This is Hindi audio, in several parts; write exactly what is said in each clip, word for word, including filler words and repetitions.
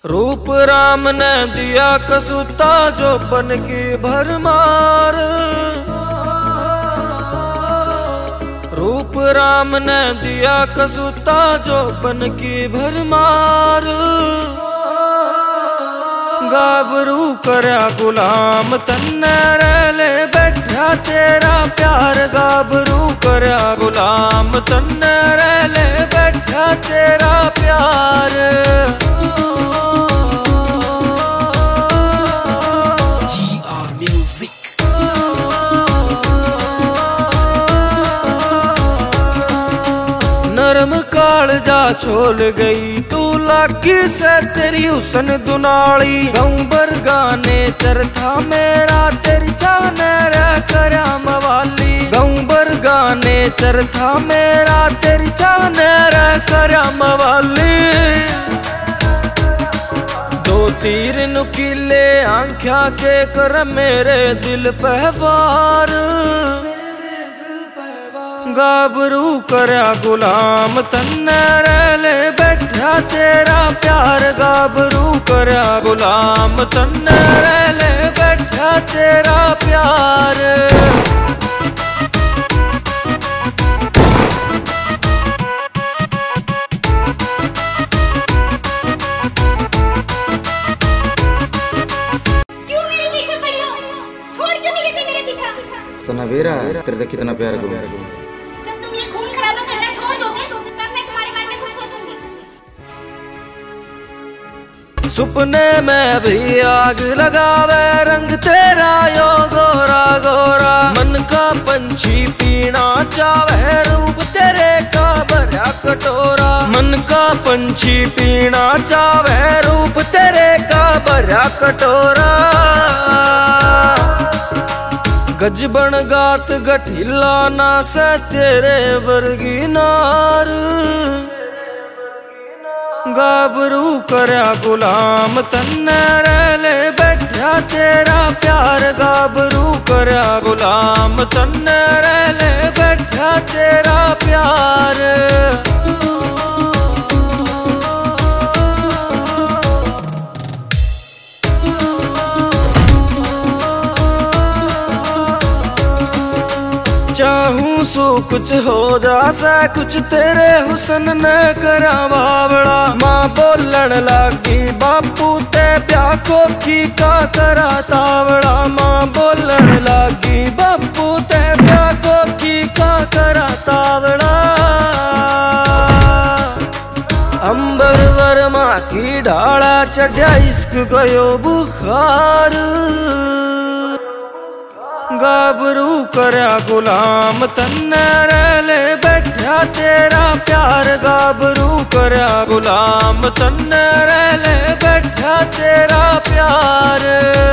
रूप राम ने दिया कसूता जो बन की भरमार। रूप राम ने दिया कसूता जो बन की भरमार। गाबरू करया गुलाम तन्ने रैले बैठा तेरा प्यार। गाबरू करया गुलाम तन्ने रैले बैठा तेरा प्यार। नरम कालजा छोल गई तू लागी से तेरी हुसन दुनाली। गौबर गाने चरथा मेरा तेरी जाने रे करया मवाली। गौबर गाने चरथा मेरा तेरी जाने रे करया मवाली। दो तीर नुकीले आंख्या के कर मेरे दिल पे वार। गाबरू करया गुलाम तन्ने रैले बैठा तेरा प्यार। गाबरू करया गुलाम तन्ने रैले बैठा तेरा प्यार। क्यों मेरे पीछे पड़ी हो? छोड़ क्यों नहीं देते मेरे पीछा? इतना बेरा है तेरे से कितना प्यार करूं। सुपने में भी आग लगावे रंग तेरा यो गोरा गोरा। मन का पंछी पीना चावे रूप तेरे का भरा कटोरा। मन का पंछी पीना चावे रूप तेरे का भरा कटोरा। गज बन गात गठिला ना से तेरे वर्गी नार। गाबरू करया गुलाम तन्ने रैले बैठा तेरा प्यार। गाबरू करया गुलाम तन्ने रैले बैठा तेरा प्यार। चाहूं सो कुछ हो जासा कुछ तेरे हुसन ने करा बावड़ा। माँ बोलन लागी बापू ते ब्याह को ठीका करा तावड़ा। माँ बोलन लागी बापू ते ब्याह को ठीका करा तावड़ा। अंबर वर्मा की ढाला चढ़ा इश्क गयो बुखार। गाबरू करया गुलाम तन्ने रैले बैठा तेरा प्यार। गाबरू करया गुलाम तन्ने रैले बैठा तेरा प्यार।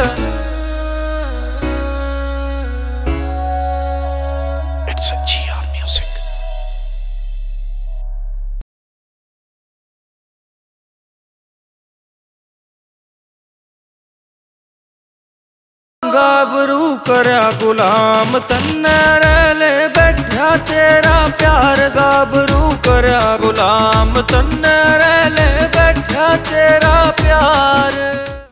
It's a G R music. गाबरू करया गुलाम तन्ने रैले बैठा तेरा प्यार। गाबरू करया गुलाम तन्ने रैले बैठा तेरा प्यार।